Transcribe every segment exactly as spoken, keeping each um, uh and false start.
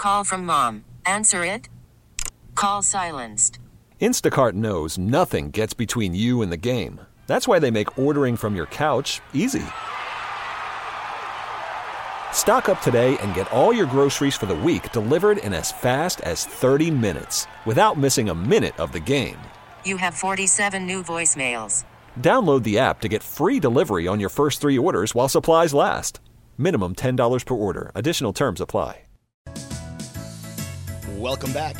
Call from mom. Answer it. Call silenced. Instacart knows nothing gets between you and the game. That's why they make ordering from your couch easy. Stock up today and get all your groceries for the week delivered in as fast as thirty minutes without missing a minute of the game. You have forty-seven new voicemails. Download the app to get free delivery on your first three orders while supplies last. Minimum ten dollars per order. Additional terms apply. Welcome back.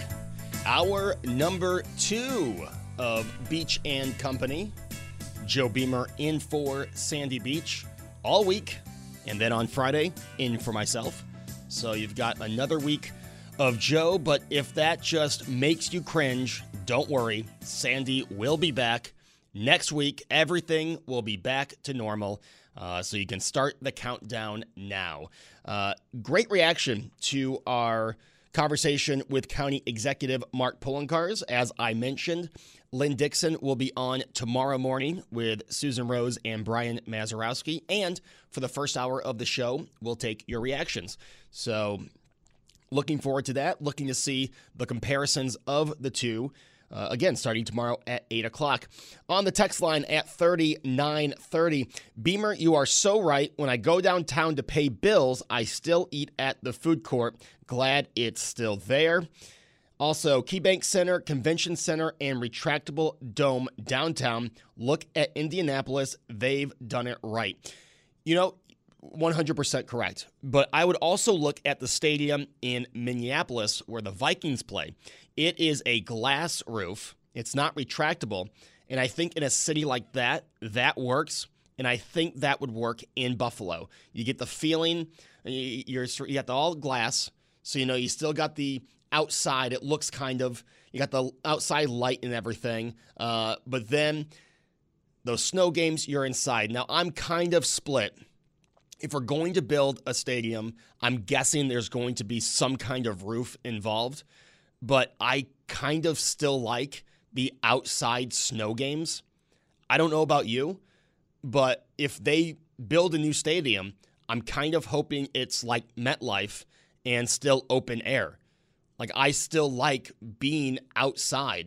Hour number two of Beach and Company. Joe Beamer in for Sandy Beach all week. And then on Friday, in for myself. So you've got another week of Joe. But if that just makes you cringe, don't worry. Sandy will be back. Next week, everything will be back to normal. Uh, so you can start the countdown now. Uh, great reaction to our conversation with County Executive Mark Poloncarz. As I mentioned, Lynn Dixon will be on tomorrow morning with Susan Rose and Brian Mazurowski. And for the first hour of the show, we'll take your reactions. So looking forward to that. Looking to see the comparisons of the two. Uh, again, starting tomorrow at eight o'clock. On the text line at thirty-nine thirty. Beamer, you are so right. When I go downtown to pay bills, I still eat at the food court. Glad it's still there. Also, KeyBank Center, Convention Center, and Retractable Dome downtown. Look at Indianapolis. They've done it right. You know, one hundred percent correct. But I would also look at the stadium in Minneapolis where the Vikings play. It is a glass roof. It's not retractable. And I think in a city like that, that works. And I think that would work in Buffalo. You get the feeling, you're, you got the all glass. So, you know, you still got the outside. It looks kind of, you got the outside light and everything. Uh, but then those snow games, you're inside. Now, I'm kind of split. If we're going to build a stadium, I'm guessing there's going to be some kind of roof involved. But I kind of still like the outside snow games. I don't know about you, but if they build a new stadium, I'm kind of hoping it's like MetLife and still open air. Like, I still like being outside.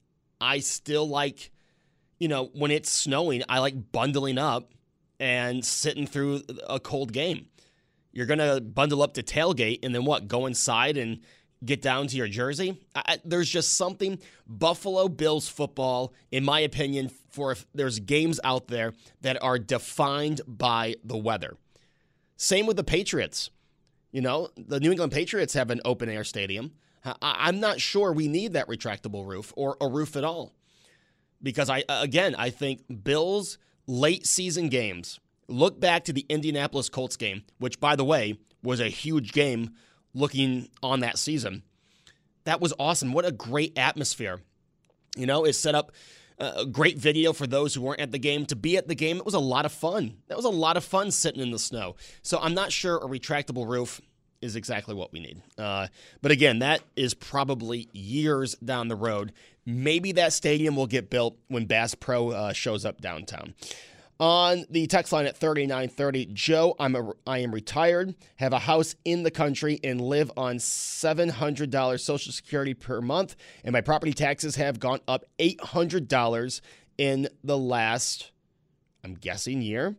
I still like, you know, when it's snowing, I like bundling up and sitting through a cold game. You're going to bundle up to tailgate and then what, go inside and get down to your jersey? I, there's just something, Buffalo Bills football, in my opinion, for if there's games out there that are defined by the weather. Same with the Patriots. You know, the New England Patriots have an open-air stadium. I, I'm not sure we need that retractable roof or a roof at all. Because, I again, I think Bills late-season games, look back to the Indianapolis Colts game, which, by the way, was a huge game looking on that season. That was awesome. What a great atmosphere. You know, it set up a great video for those who weren't at the game. To be at the game, it was a lot of fun. That was a lot of fun sitting in the snow. So I'm not sure a retractable roof is exactly what we need. Uh, but again, that is probably years down the road. Maybe that stadium will get built when Bass Pro uh, shows up downtown. On the text line at thirty-nine thirty, Joe, I'm a, I am retired, have a house in the country, and live on seven hundred dollars Social Security per month, and my property taxes have gone up eight hundred dollars in the last, I'm guessing, year.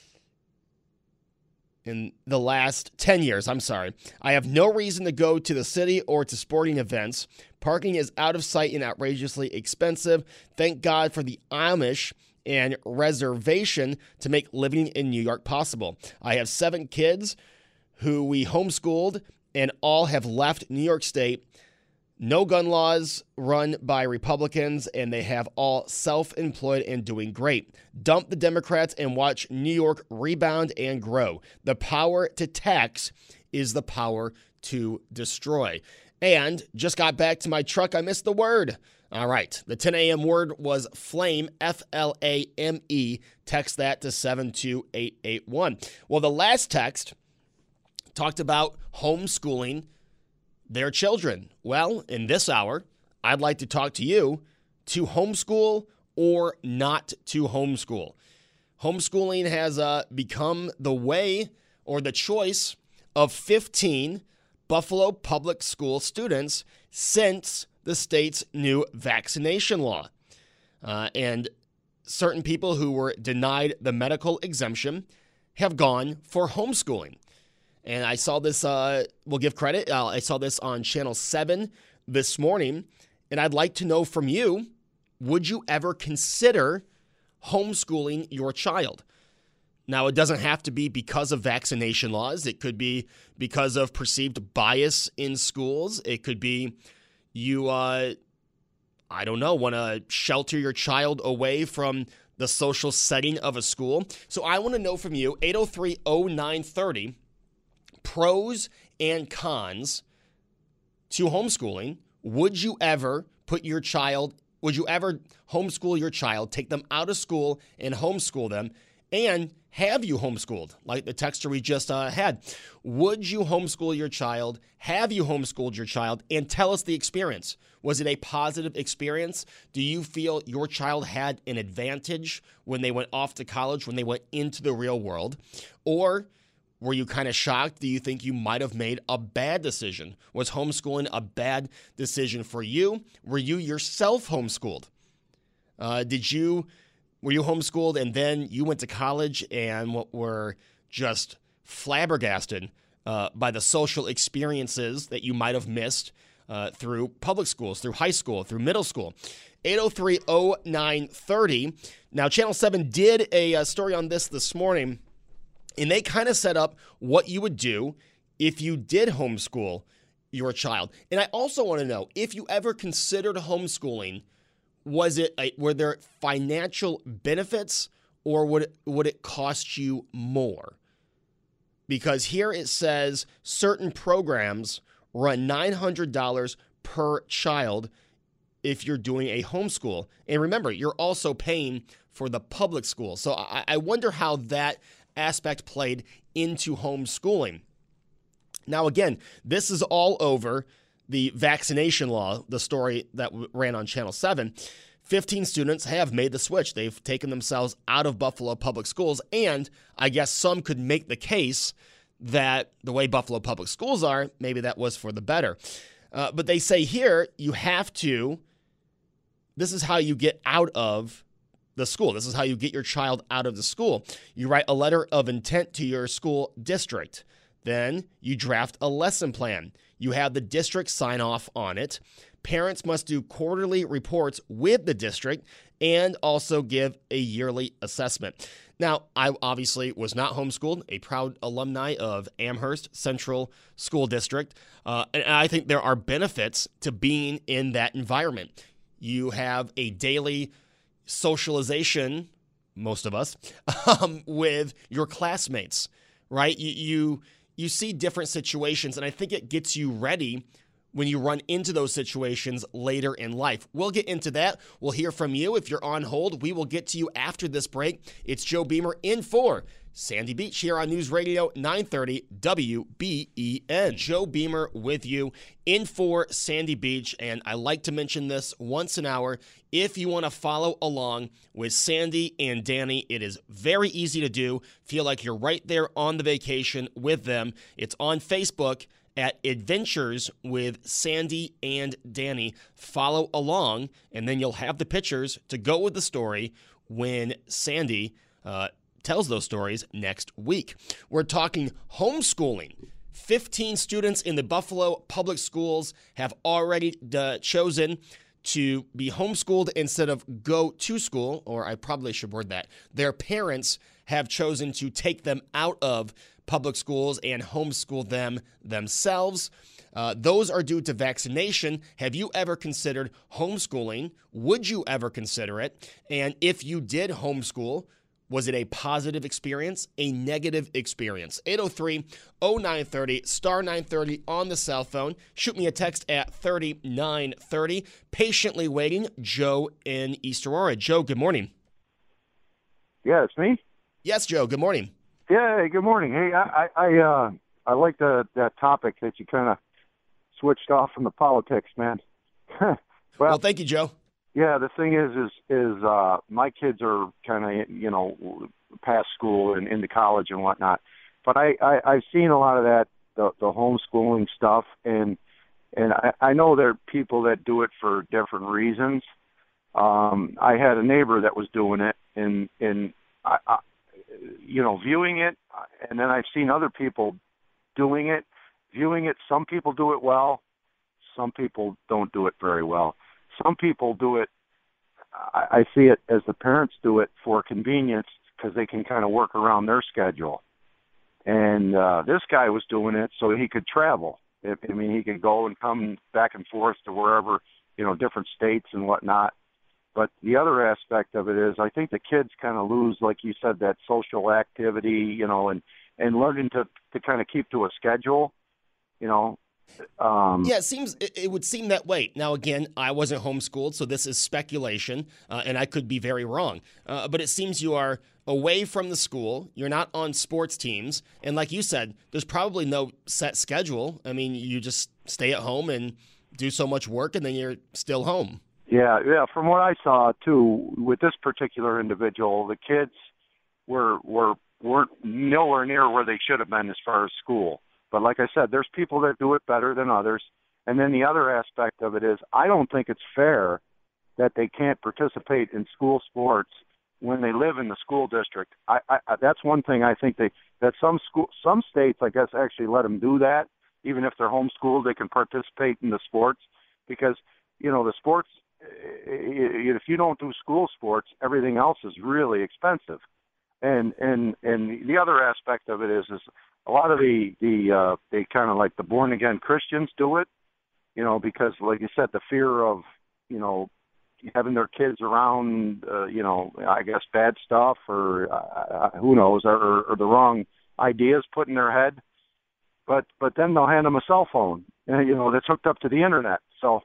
In the last ten years, I'm sorry. I have no reason to go to the city or to sporting events. Parking is out of sight and outrageously expensive. Thank God for the Amish and reservation to make living in New York possible. I have seven kids who we homeschooled and all have left New York State. No gun laws run by Republicans, and they have all self-employed and doing great. Dump the Democrats and watch New York rebound and grow. The power to tax is the power to destroy. And just got back to my truck. I missed the word. All right. The ten a.m. word was flame, F L A M E. Text that to seven two eight eight one. Well, the last text talked about homeschooling their children. Well, in this hour, I'd like to talk to you to homeschool or not to homeschool. Homeschooling has uh, become the way or the choice of fifteen Buffalo public school students since the state's new vaccination law. Uh, and certain people who were denied the medical exemption have gone for homeschooling. And I saw this, uh, we'll give credit, uh, I saw this on Channel seven this morning, and I'd like to know from you, would you ever consider homeschooling your child? Now, it doesn't have to be because of vaccination laws. It could be because of perceived bias in schools. It could be you, uh, I don't know, want to shelter your child away from the social setting of a school. So I want to know from you, eight oh three oh nine thirty, pros and cons to homeschooling. Would you ever put your child, would you ever homeschool your child, take them out of school and homeschool them? And have you homeschooled? Like the texter we just uh, had. Would you homeschool your child? Have you homeschooled your child? And tell us the experience. Was it a positive experience? Do you feel your child had an advantage when they went off to college, when they went into the real world? Or were you kind of shocked? Do you think you might have made a bad decision? Was homeschooling a bad decision for you? Were you yourself homeschooled? Uh, did you... Were you homeschooled and then you went to college and were just flabbergasted uh, by the social experiences that you might have missed uh, through public schools, through high school, through middle school? eight oh three oh nine thirty. Now, Channel seven did a, a story on this this morning, and they kind of set up what you would do if you did homeschool your child. And I also want to know, if you ever considered homeschooling, Was it a, were there financial benefits, or would it, would it cost you more? Because here it says certain programs run nine hundred dollars per child if you're doing a homeschool. And remember, you're also paying for the public school. So I, I wonder how that aspect played into homeschooling. Now, again, this is all over the vaccination law, the story that ran on Channel seven. fifteen students have made the switch. They've taken themselves out of Buffalo public schools, and I guess some could make the case that the way Buffalo public schools are, maybe that was for the better. Uh, but they say here, you have to, this is how you get out of the school. This is how you get your child out of the school. You write a letter of intent to your school district. Then you draft a lesson plan. You have the district sign off on it. Parents must do quarterly reports with the district and also give a yearly assessment. Now, I obviously was not homeschooled, a proud alumni of Amherst Central School District, uh, and I think there are benefits to being in that environment. You have a daily socialization, most of us, um, with your classmates, right? You, you you see different situations, and I think it gets you ready when you run into those situations later in life. We'll get into that. We'll hear from you. If you're on hold, we will get to you after this break. It's Joe Beamer in for Sandy Beach here on News Radio nine thirty W B E N. Joe Beamer with you in for Sandy Beach, and I like to mention this once an hour. If you want to follow along with Sandy and Danny, it is very easy to do. Feel like you're right there on the vacation with them. It's on Facebook at Adventures with Sandy and Danny. Follow along, and then you'll have the pictures to go with the story when Sandy uh, tells those stories next week. We're talking homeschooling. fifteen students in the Buffalo public schools have already uh, chosen to be homeschooled instead of go to school, or I probably should word that. Their parents have chosen to take them out of public schools and homeschool them themselves. Uh, those are due to vaccination. Have you ever considered homeschooling? Would you ever consider it? And if you did homeschool, was it a positive experience, a negative experience? eight oh three oh nine thirty, star nine thirty on the cell phone. Shoot me a text at thirty-nine thirty. Patiently waiting, Joe in East Aurora. Joe, good morning. Yeah, it's me. Yes, Joe, good morning. Yeah, hey, good morning. Hey, I, I, I, uh, I like the that topic that you kind of switched off from the politics, man. well, well, thank you, Joe. Yeah, the thing is, is, is uh, my kids are kind of, you know, past school and into college and whatnot. But I, I, I've seen a lot of that the, the homeschooling stuff, and and I, I know there are people that do it for different reasons. Um, I had a neighbor that was doing it, and and I, I, you know, viewing it, and then I've seen other people doing it, viewing it. Some people do it well, some people don't do it very well. Some people do it. I, I see it as the parents do it for convenience because they can kind of work around their schedule. And uh, this guy was doing it so he could travel. I, I mean, he could go and come back and forth to wherever, you know, different states and whatnot. But the other aspect of it is I think the kids kind of lose, like you said, that social activity, you know, and, and learning to, to kind of keep to a schedule, you know. Um, yeah, it seems it, it would seem that way. Now, again, I wasn't homeschooled, so this is speculation, uh, and I could be very wrong. Uh, but it seems you are away from the school. You're not on sports teams. And like you said, there's probably no set schedule. I mean, you just stay at home and do so much work, and then you're still home. Yeah, yeah. From what I saw, too, with this particular individual, the kids were were weren't nowhere near where they should have been as far as school. But like I said, there's people that do it better than others. And then the other aspect of it is I don't think it's fair that they can't participate in school sports when they live in the school district. I, I, that's one thing I think they that some school some states, I guess, actually let them do that. Even if they're homeschooled, they can participate in the sports because, you know, the sports, if you don't do school sports, everything else is really expensive. And and and the other aspect of it is is a lot of the the uh, they kind of like the born again Christians do it, you know, because like you said, the fear of, you know, having their kids around, uh, you know, I guess bad stuff or uh, who knows, or, or the wrong ideas put in their head. But but then they'll hand them a cell phone, you know, that's hooked up to the internet. So.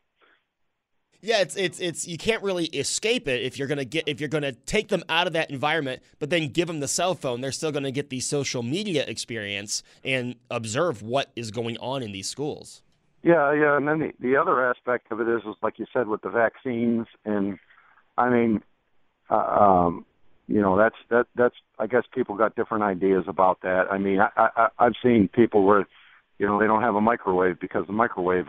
Yeah, it's it's it's you can't really escape it if you're gonna get if you're gonna take them out of that environment, but then give them the cell phone. They're still gonna get the social media experience and observe what is going on in these schools. Yeah, yeah, and then the, the other aspect of it is, is like you said with the vaccines, and I mean, uh, um, you know, that's that that's I guess people got different ideas about that. I mean, I, I I've seen people where, you know, they don't have a microwave because the microwave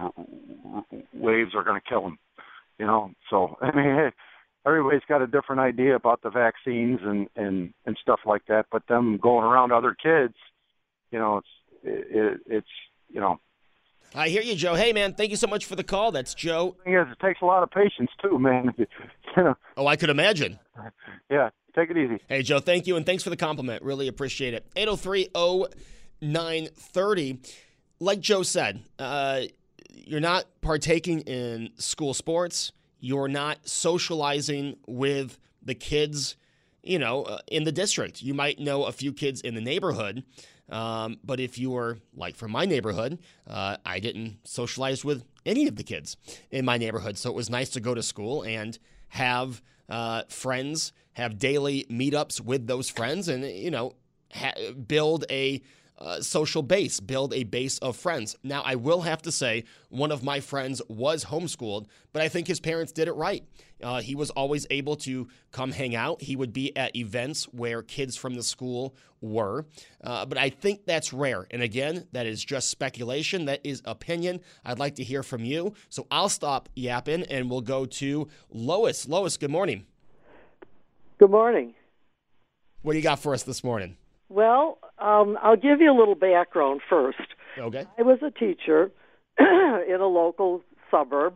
waves are going to kill them. You know, so, I mean, hey, everybody's got a different idea about the vaccines and, and, and stuff like that, but them going around other kids, you know, it's, it, it's, you know. I hear you, Joe. Hey, man, thank you so much for the call. That's Joe. The thing is, it takes a lot of patience, too, man. you know. Oh, I could imagine. Yeah, take it easy. Hey, Joe, thank you, and thanks for the compliment. Really appreciate it. eight oh three oh nine thirty. Like Joe said, uh, you're not partaking in school sports. You're not socializing with the kids, you know, uh, in the district. You might know a few kids in the neighborhood, um, but if you were like from my neighborhood, uh, I didn't socialize with any of the kids in my neighborhood. So it was nice to go to school and have uh, friends, have daily meetups with those friends, and you know, ha- build a Uh, social base, build a base of friends. Now, I will have to say, one of my friends was homeschooled, but I think his parents did it right. Uh, he was always able to come hang out. He would be at events where kids from the school were, uh, but I think that's rare. And again, that is just speculation. That is opinion. I'd like to hear from you. So I'll stop yapping and we'll go to Lois. Lois, good morning. Good morning. What do you got for us this morning? Well, um, I'll give you a little background first. Okay. I was a teacher in a local suburb.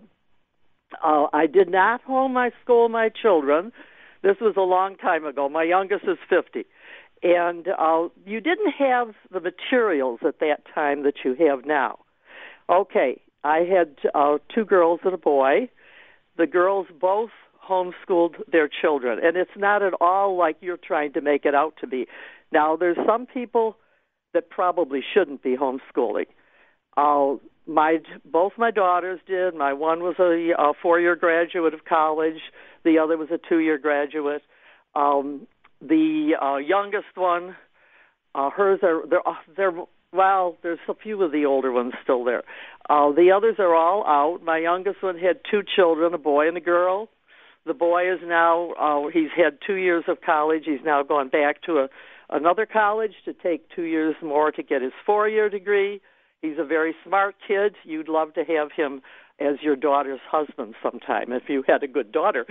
Uh, I did not homeschool my children. This was a long time ago. My youngest is fifty. And uh, you didn't have the materials at that time that you have now. Okay, I had uh, two girls and a boy. The girls both homeschooled their children. And it's not at all like you're trying to make it out to be. Now, there's some people that probably shouldn't be homeschooling. Uh, my both my daughters did. My one was a, a four-year graduate of college. The other was a two-year graduate. Um, the uh, youngest one, uh, hers are they're they're well. There's a few of the older ones still there. Uh, the others are all out. My youngest one had two children, a boy and a girl. The boy is now uh, he's had two years of college. He's now gone back to a another college to take two years more to get his four-year degree. He's a very smart kid. You'd love to have him as your daughter's husband sometime if you had a good daughter.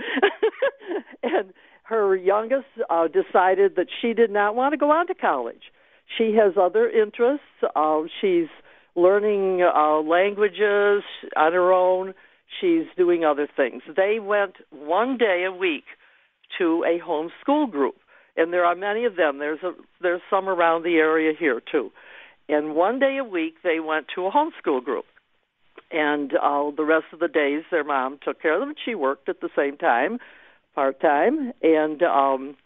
And her youngest uh, decided that she did not want to go on to college. She has other interests. Uh, she's learning uh, languages on her own. She's doing other things. They went one day a week to a homeschool group, and there are many of them. There's a, there's some around the area here, too. And one day a week, they went to a homeschool group. And uh, the rest of the days, their mom took care of them. She worked at the same time, part-time, and um,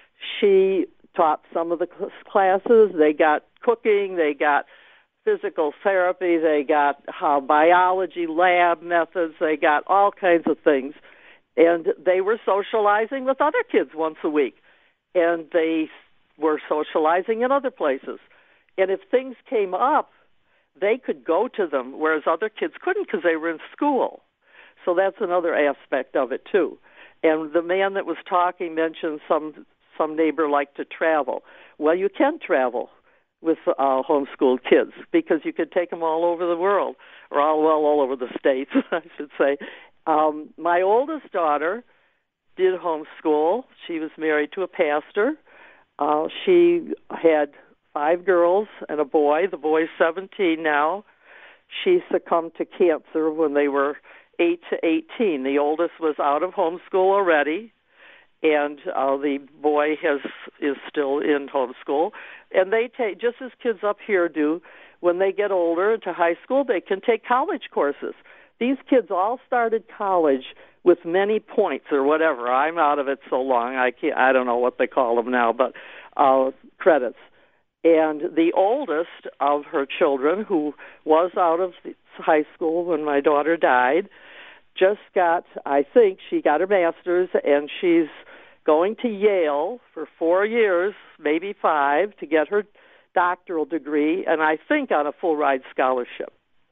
she taught some of the classes. They got cooking, they got physical therapy, they got uh, biology lab methods, they got all kinds of things. And they were socializing with other kids once a week. And they were socializing in other places. And if things came up, they could go to them, whereas other kids couldn't because they were in school. So that's another aspect of it, too. And the man that was talking mentioned some some neighbor liked to travel. Well, you can travel with uh, homeschooled kids because you could take them all over the world, or all, well, all over the states, I should say. Um, my oldest daughter did homeschool. She was married to a pastor. Uh, she had five girls and a boy. The boy's seventeen now. She succumbed to cancer when they were eight to eighteen. The oldest was out of homeschool already, and uh, the boy has is still in homeschool. And they take, just as kids up here do, when they get older into high school, they can take college courses. These kids all started college with many points or whatever. I'm out of it so long, I can't, I don't know what they call them now, but uh, credits. And the oldest of her children, who was out of high school when my daughter died, just got, I think, she got her master's, and she's going to Yale for four years, maybe five, to get her doctoral degree, and I think on a full-ride scholarship.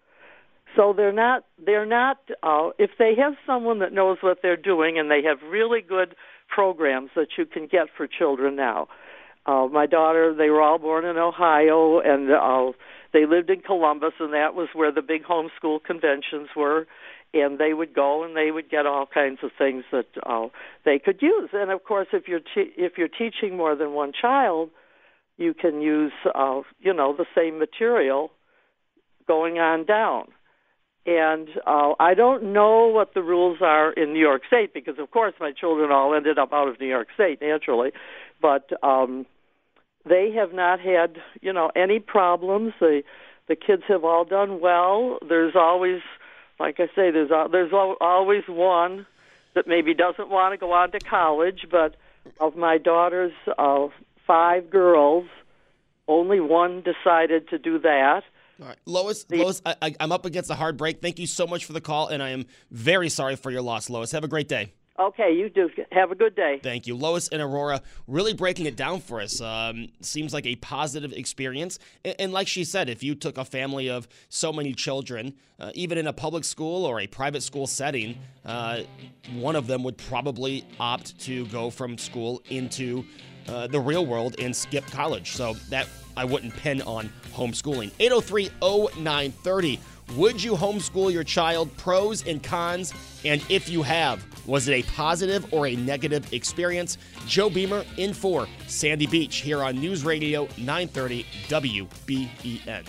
So they're not, they're not, uh, if they have someone that knows what they're doing, and they have really good programs that you can get for children now. Uh, my daughter, they were all born in Ohio, and uh, they lived in Columbus, and that was where the big homeschool conventions were. And they would go and they would get all kinds of things that uh, they could use. And of course, if you're te- if you're teaching more than one child, you can use uh, you know the same material going on down. And uh, I don't know what the rules are in New York State because, of course, my children all ended up out of New York State naturally, but um, they have not had you know any problems. The the kids have all done well. There's always Like I say, there's there's always one that maybe doesn't want to go on to college, but of my daughter's uh, five girls, only one decided to do that. All right. Lois, the, Lois I, I, I'm up against a hard break. Thank you so much for the call, and I am very sorry for your loss, Lois. Have a great day. Okay, you do. Have a good day. Thank you. Lois and Aurora really breaking it down for us. Um, seems like a positive experience. And, and like she said, if you took a family of so many children, uh, even in a public school or a private school setting, uh, one of them would probably opt to go from school into uh, the real world and skip college. So that I wouldn't pin on homeschooling. eight oh three oh nine thirty. Would you homeschool your child? Pros and cons. And if you have, was it a positive or a negative experience? Joe Beamer in for Sandy Beach here on News Radio nine thirty W B E N.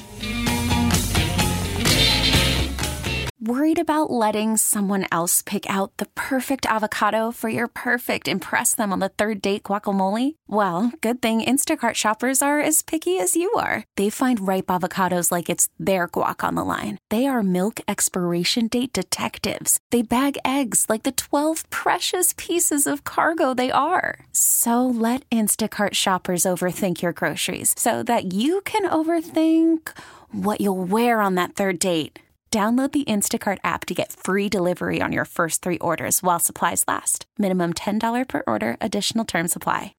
Worried about letting someone else pick out the perfect avocado for your perfect impress them on the third date guacamole? Well, good thing Instacart shoppers are as picky as you are. They find ripe avocados like it's their guac on the line. They are milk expiration date detectives. They bag eggs like the twelve precious pieces of cargo they are. So let Instacart shoppers overthink your groceries so that you can overthink what you'll wear on that third date. Download the Instacart app to get free delivery on your first three orders while supplies last. Minimum ten dollars per order. Additional terms apply.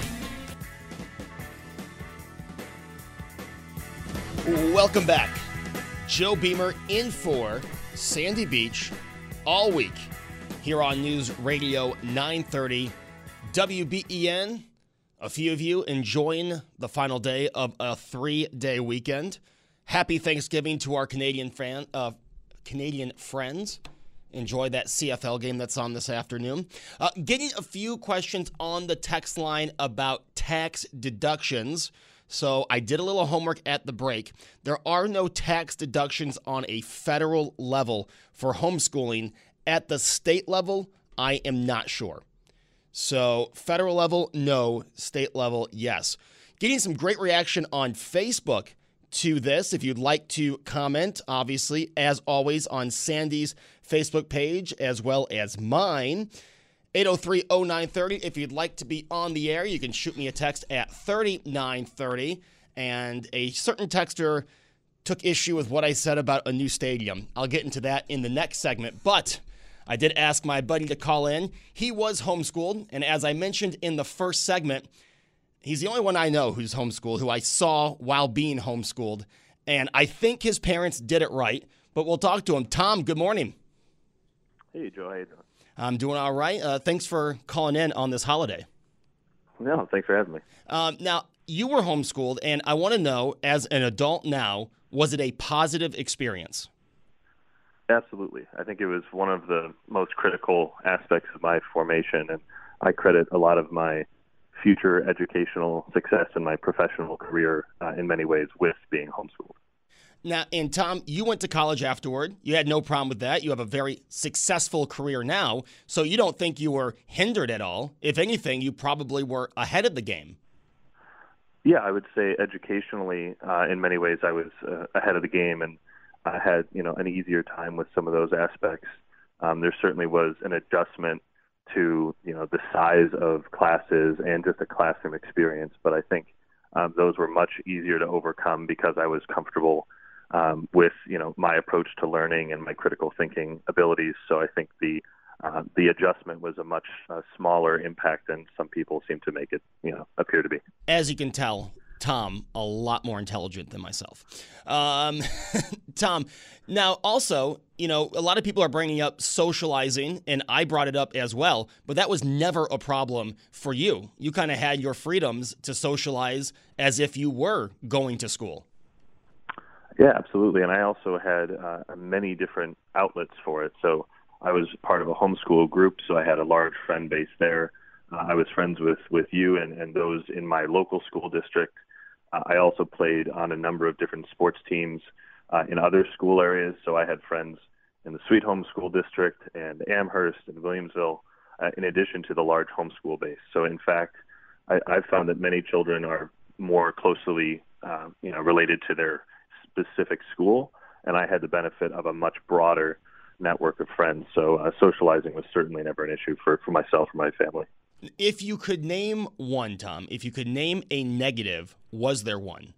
Welcome back. Joe Beamer in for Sandy Beach all week here on News Radio nine thirty W B E N. A few of you enjoying the final day of a three-day weekend. Happy Thanksgiving to our Canadian fan, uh, Canadian friends. Enjoy that C F L game that's on this afternoon. Uh, getting a few questions on the text line about tax deductions. So I did a little homework at the break. There are no tax deductions on a federal level for homeschooling. At the state level, I am not sure. So federal level, no. State level, yes. Getting some great reaction on Facebook to this. If you'd like to comment, obviously, as always, on Sandy's Facebook page as well as mine. eight oh three oh nine three oh. If you'd like to be on the air, you can shoot me a text at thirty-nine thirty. And a certain texter took issue with what I said about a new stadium. I'll get into that in the next segment. But I did ask my buddy to call in. He was homeschooled. And as I mentioned in the first segment, he's the only one I know who's homeschooled, who I saw while being homeschooled. And I think his parents did it right. But we'll talk to him. Tom, good morning. Hey, Joe. How you doing? I'm doing all right. Uh, thanks for calling in on this holiday. No, thanks for having me. Um, now, you were homeschooled, and I want to know, as an adult now, was it a positive experience? Absolutely. I think it was one of the most critical aspects of my formation, and I credit a lot of my future educational success in my professional career uh, in many ways with being homeschooled. Now, and Tom, you went to college afterward. You had no problem with that. You have a very successful career now, so you don't think you were hindered at all. If anything, you probably were ahead of the game. Yeah, I would say educationally, uh, in many ways, I was uh, ahead of the game, and I had, you know, an easier time with some of those aspects. Um, there certainly was an adjustment to, you know, the size of classes and just a classroom experience, but I think um, those were much easier to overcome because I was comfortable Um, with, you know, my approach to learning and my critical thinking abilities. So I think the uh, the adjustment was a much uh, smaller impact than some people seem to make it, you know, appear to be. As you can tell, Tom, a lot more intelligent than myself. Um, Tom, now also, you know, a lot of people are bringing up socializing, and I brought it up as well, but that was never a problem for you. You kind of had your freedoms to socialize as if you were going to school. Yeah, absolutely. And I also had uh, many different outlets for it. So I was part of a homeschool group, so I had a large friend base there. Uh, I was friends with, with you and, and those in my local school district. Uh, I also played on a number of different sports teams uh, in other school areas. So I had friends in the Sweet Home School District and Amherst and Williamsville, uh, in addition to the large homeschool base. So in fact, I, I've found that many children are more closely uh, you know, related to their specific school, and I had the benefit of a much broader network of friends. So uh, socializing was certainly never an issue for, for myself or my family. If you could name one, Tom, if you could name a negative, was there one?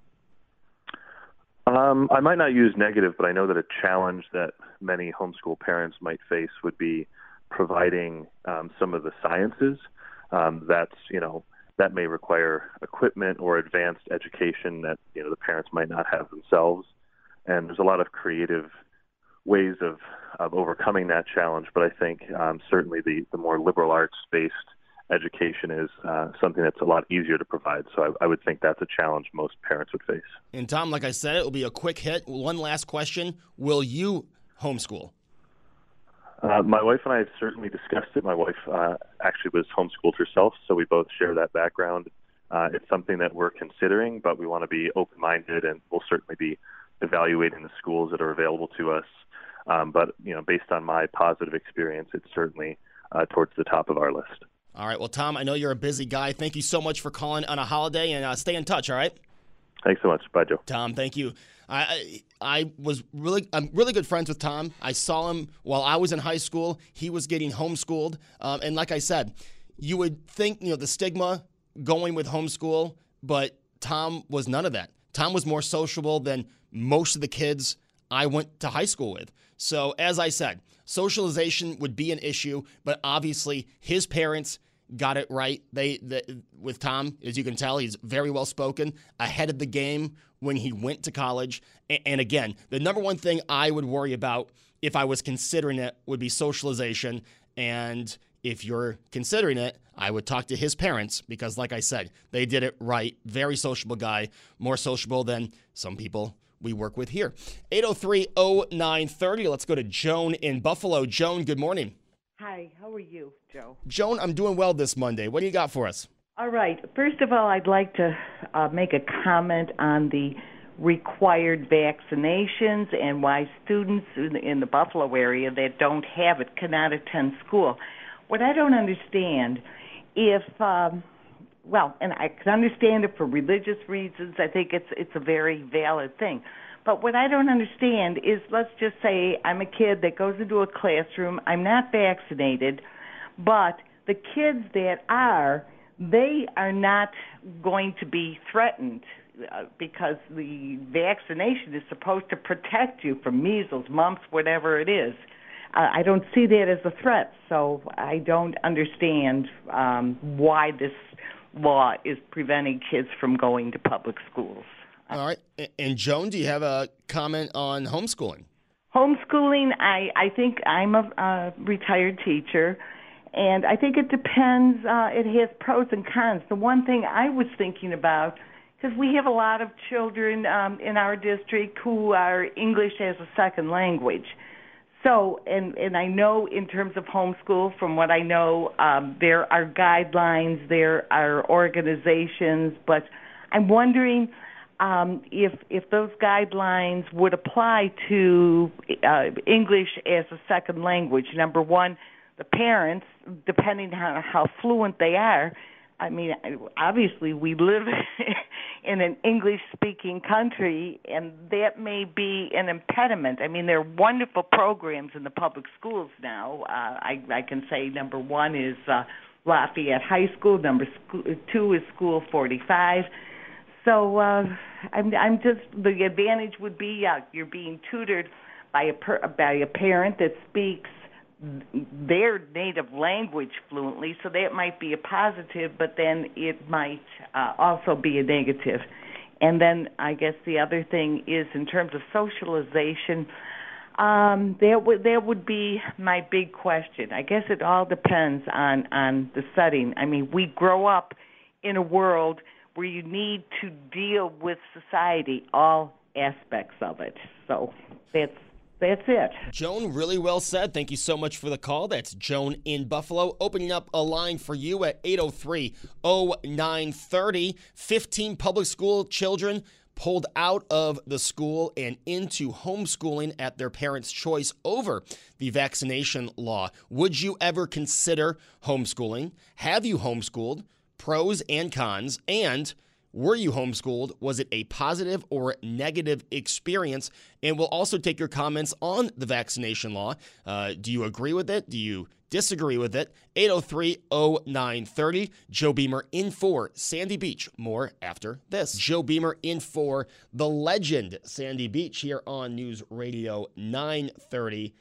Um, I might not use negative, but I know that a challenge that many homeschool parents might face would be providing um, some of the sciences. Um, that's, you know, that may require equipment or advanced education that, you know, the parents might not have themselves. And there's a lot of creative ways of, of overcoming that challenge. But I think um, certainly the, the more liberal arts-based education is uh, something that's a lot easier to provide. So I, I would think that's a challenge most parents would face. And Tom, like I said, it will be a quick hit. One last question. Will you homeschool? Uh, my wife and I have certainly discussed it. My wife uh, actually was homeschooled herself, so we both share that background. Uh, it's something that we're considering, but we want to be open-minded, and we'll certainly be evaluating the schools that are available to us. Um, but, you know, based on my positive experience, it's certainly uh, towards the top of our list. All right. Well, Tom, I know you're a busy guy. Thank you so much for calling on a holiday, and uh, stay in touch, all right? Thanks so much. Bye, Joe. Tom, thank you. I I was really I'm really good friends with Tom. I saw him while I was in high school. He was getting homeschooled, um, and like I said, you would think, you know, the stigma going with homeschool, but Tom was none of that. Tom was more sociable than most of the kids I went to high school with. So as I said, socialization would be an issue, but obviously his parents got it right. They, the, with Tom, as you can tell, he's very well spoken, ahead of the game when he went to college. And, and again, the number one thing I would worry about if I was considering it would be socialization. And if you're considering it, I would talk to his parents because, like I said, they did it right. Very sociable guy, more sociable than some people we work with here. eight oh three oh nine thirty. Let's go to Joan in Buffalo. Joan, good morning. Hi, how are you, Joe? Joan, I'm doing well this Monday. What do you got for us? All right. First of all, I'd like to uh, make a comment on the required vaccinations and why students in the, in the Buffalo area that don't have it cannot attend school. What I don't understand, if, um, well, and I can understand it for religious reasons. I think it's it's a very valid thing. But what I don't understand is, let's just say I'm a kid that goes into a classroom. I'm not vaccinated, but the kids that are, they are not going to be threatened uh, because the vaccination is supposed to protect you from measles, mumps, whatever it is. Uh, I don't see that as a threat, so I don't understand um, why this law is preventing kids from going to public schools. All right. And Joan, do you have a comment on homeschooling? Homeschooling, I, I think I'm a, a retired teacher, and I think it depends. Uh, it has pros and cons. The one thing I was thinking about, because we have a lot of children um, in our district who are English as a second language. So, and, and I know in terms of homeschool, from what I know, um, there are guidelines, there are organizations, but I'm wondering um, if if those guidelines would apply to uh, English as a second language. Number one, the parents, depending on how fluent they are, I mean, obviously we live in an English-speaking country, and that may be an impediment. I mean, there are wonderful programs in the public schools now. Uh, I, I can say number one is uh, Lafayette High School. Number sc- two is School forty-five. So uh, I'm, I'm just, the advantage would be uh, you're being tutored by a per, by a parent that speaks their native language fluently, so that might be a positive, but then it might uh, also be a negative. And then I guess the other thing is in terms of socialization, um, that would that would be my big question. I guess it all depends on, on the setting. I mean, we grow up in a world where you need to deal with society, all aspects of it. So that's That's it. Joan, really well said. Thank you so much for the call. That's Joan in Buffalo. Opening up a line for you at eight oh three oh nine thirty. fifteen public school children pulled out of the school and into homeschooling at their parents' choice over the vaccination law. Would you ever consider homeschooling? Have you homeschooled? Pros and cons. And were you homeschooled? Was it a positive or negative experience? And we'll also take your comments on the vaccination law. Uh, do you agree with it? Do you disagree with it? eight oh three oh nine thirty. Joe Beamer in for Sandy Beach. More after this. Joe Beamer in for the legend Sandy Beach here on News Radio nine thirty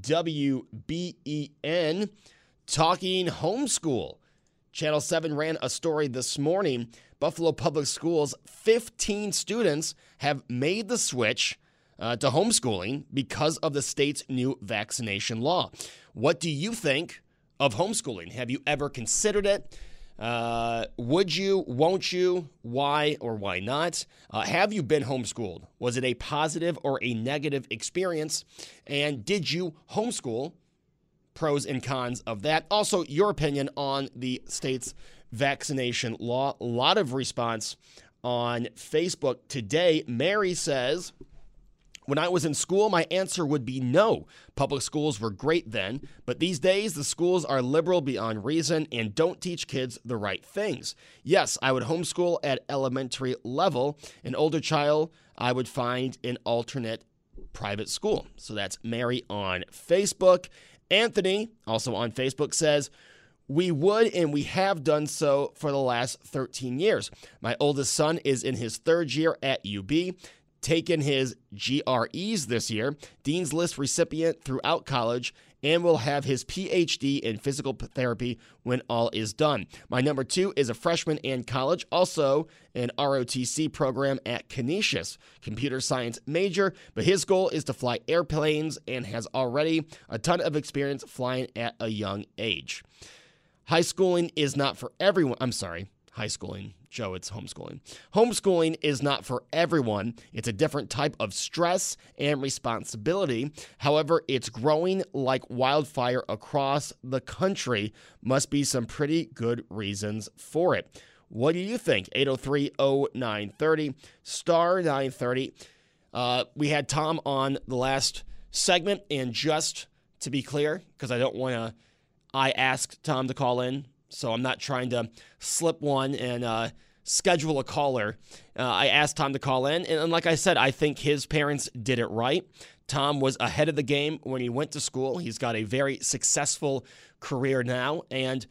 W B E N. Talking homeschool. Channel seven ran a story this morning. Buffalo Public Schools, fifteen students have made the switch uh, to homeschooling because of the state's new vaccination law. What do you think of homeschooling? Have you ever considered it? Uh, would you, won't you, why or why not? Uh, have you been homeschooled? Was it a positive or a negative experience? And did you homeschool? Pros and cons of that. Also, your opinion on the state's vaccination law. A lot of response on Facebook today. Mary says, when I was in school, my answer would be no. Public schools were great then, but these days the schools are liberal beyond reason and don't teach kids the right things. Yes, I would homeschool at elementary level. An older child, I would find an alternate private school. So that's Mary on Facebook. Anthony, also on Facebook, says, we would and we have done so for the last thirteen years. My oldest son is in his third year at U B, taken his G R Es this year, Dean's List recipient throughout college, and will have his P H D in physical therapy when all is done. My number two is a freshman in college, also an R O T C program at Canisius, computer science major, but his goal is to fly airplanes and has already a ton of experience flying at a young age. High schooling is not for everyone. I'm sorry, high schooling Joe, it's homeschooling. Homeschooling is not for everyone. It's a different type of stress and responsibility. However, it's growing like wildfire across the country. Must be some pretty good reasons for it. What do you think? eight oh three oh nine thirty, star nine thirty. Uh, we had Tom on the last segment, and just to be clear, because I don't want to, I asked Tom to call in, so I'm not trying to slip one and uh, schedule a caller. Uh, I asked Tom to call in, and, and like I said, I think his parents did it right. Tom was ahead of the game when he went to school. He's got a very successful career now, and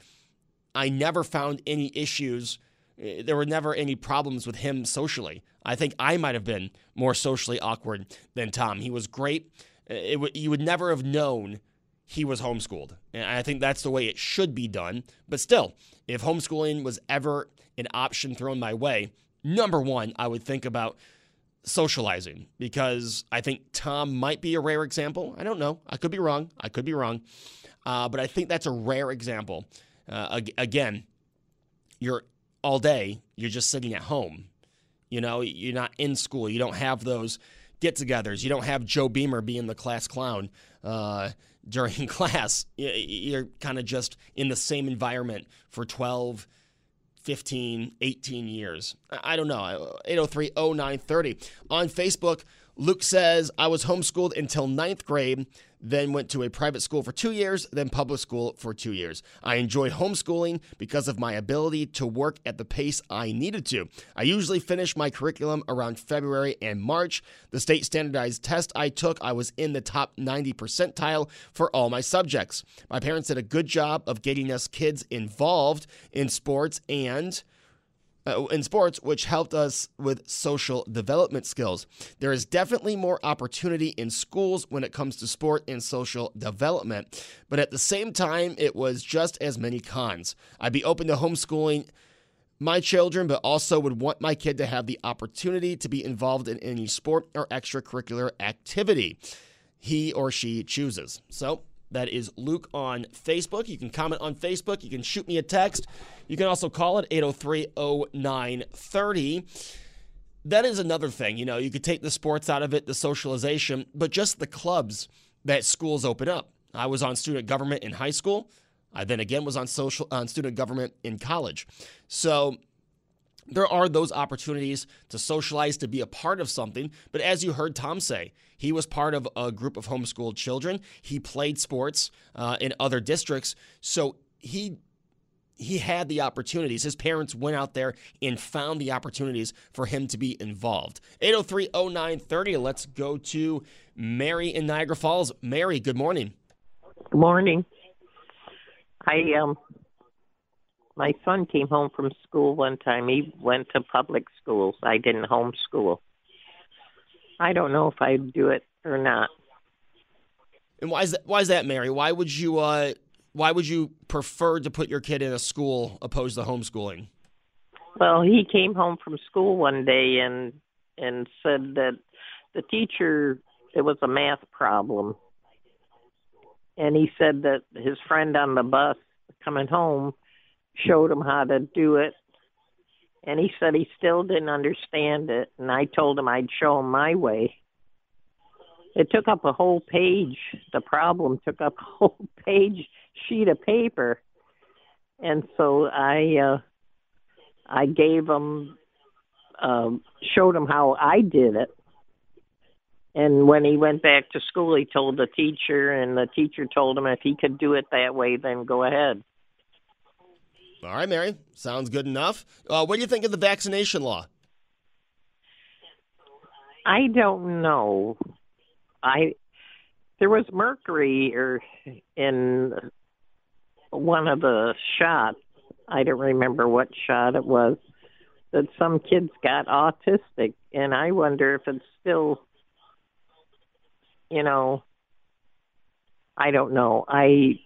I never found any issues. There were never any problems with him socially. I think I might have been more socially awkward than Tom. He was great. It w- you would never have known he was homeschooled. And I think that's the way it should be done. But still, if homeschooling was ever an option thrown my way, number one, I would think about socializing, because I think Tom might be a rare example. I don't know. I could be wrong. I could be wrong. Uh, but I think that's a rare example. Uh, ag- again, you're all day, you're just sitting at home. You know, you're not in school. You don't have those get-togethers. You don't have Joe Beamer being the class clown uh, during class. You're kind of just in the same environment for twelve, fifteen, eighteen years. I don't know. eight oh three oh nine thirty. On Facebook, Luke says, I was homeschooled until ninth grade, then went to a private school for two years, then public school for two years. I enjoyed homeschooling because of my ability to work at the pace I needed to. I usually finish my curriculum around February and March. The state standardized test I took, I was in the top ninety percentile for all my subjects. My parents did a good job of getting us kids involved in sports and Uh, in sports, which helped us with social development skills. There is definitely more opportunity in schools when it comes to sport and social development, but at the same time, it was just as many cons. I'd be open to homeschooling my children, but also would want my kid to have the opportunity to be involved in any sport or extracurricular activity he or she chooses. So that is Luke on Facebook. You can comment on Facebook. You can shoot me a text. You can also call it eight oh three oh nine thirty. That is another thing. You know, you could take the sports out of it, the socialization, but just the clubs that schools open up. I was on student government in high school. I then again was on social on student government in college. So there are those opportunities to socialize, to be a part of something. But as you heard Tom say, he was part of a group of homeschooled children. He played sports uh, in other districts. So he he had the opportunities. His parents went out there and found the opportunities for him to be involved. eight oh three oh nine thirty. Let's go to Mary in Niagara Falls. Mary, good morning. Good morning. I um. My son came home from school one time. He went to public schools. I didn't homeschool. I don't know if I'd do it or not. And why is that? Why is that, Mary? Why would you? Uh, why would you prefer to put your kid in a school opposed to homeschooling? Well, he came home from school one day and and said that the teacher, it was a math problem, and he said that his friend on the bus coming home showed him how to do it, and he said he still didn't understand it, and I told him I'd show him my way. It took up a whole page. The problem took up a whole page sheet of paper, and so I uh, I gave him, um, showed him how I did it, and when he went back to school, he told the teacher, and the teacher told him if he could do it that way, then go ahead. All right, Mary. Sounds good enough. Uh, what do you think of the vaccination law? I don't know. I there was mercury or in one of the shots. I don't remember what shot it was. That some kids got autistic, and I wonder if it's still, you know, I don't know. I.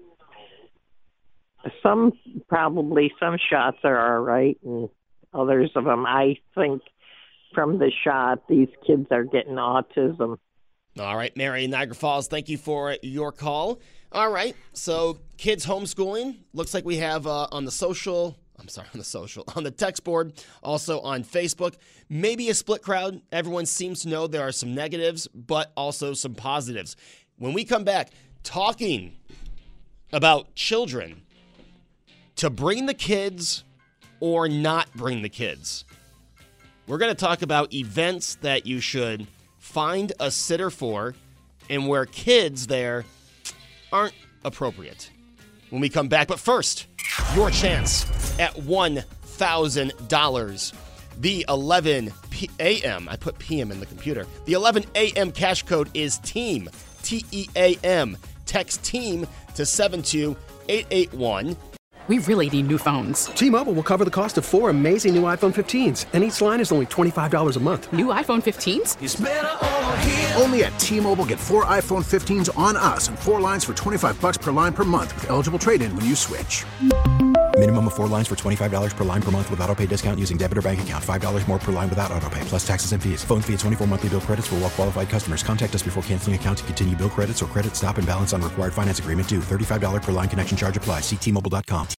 Some, probably some shots are all right, and others of them, I think from the shot, these kids are getting autism. All right, Mary in Niagara Falls, thank you for your call. All right, so kids homeschooling. Looks like we have uh, on the social I'm sorry, on the social, on the text board, also on Facebook. Maybe a split crowd. Everyone seems to know there are some negatives, but also some positives. When we come back, talking about children, to bring the kids or not bring the kids. We're going to talk about events that you should find a sitter for and where kids there aren't appropriate. When we come back, but first, your chance at one thousand dollars. The eleven a.m. I put P M in the computer. The eleven a.m. cash code is TEAM, T E A M. Text TEAM to seven two eight eight one. We really need new phones. T-Mobile will cover the cost of four amazing new iPhone fifteens, and each line is only twenty-five dollars a month. New iPhone fifteens? It's better over here. Only at T-Mobile, get four iPhone fifteens on us and four lines for twenty-five dollars per line per month with eligible trade-in when you switch. Minimum of four lines for twenty-five dollars per line per month with autopay discount using debit or bank account. five dollars more per line without autopay, plus taxes and fees. Phone fee at twenty-four monthly bill credits for well-qualified customers. Contact us before canceling account to continue bill credits or credit stop and balance on required finance agreement due. thirty-five dollars per line connection charge applies. See T Mobile dot com.